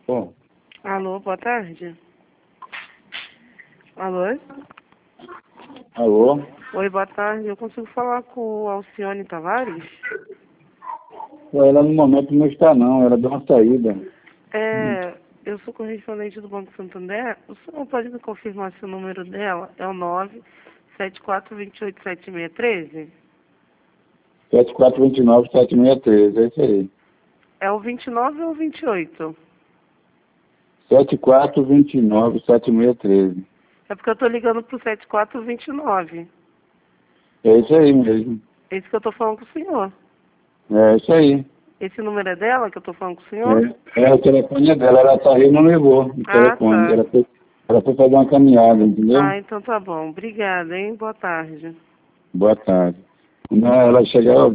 Bom, Alô, boa tarde. Alô? alô? Oi, boa tarde. Eu consigo falar com o Alcione Tavares? Ela no momento não está não, ela deu uma saída. Eu sou correspondente do Banco Santander. O senhor pode me confirmar se o número dela é o 974287613? 7429-7613, é isso aí. É o 29 ou o 28? 7429-7613. É porque eu estou ligando para o 7429. É isso aí mesmo. Esse que eu estou falando com o senhor. É isso aí. Esse número é dela que eu estou falando com o senhor? O telefone é dela, ela saiu e não levou o Ah, telefone. tá. Ela foi fazer uma caminhada, entendeu? Ah, então tá bom. Obrigada, hein? Boa tarde. Boa tarde. Não, ela chegou,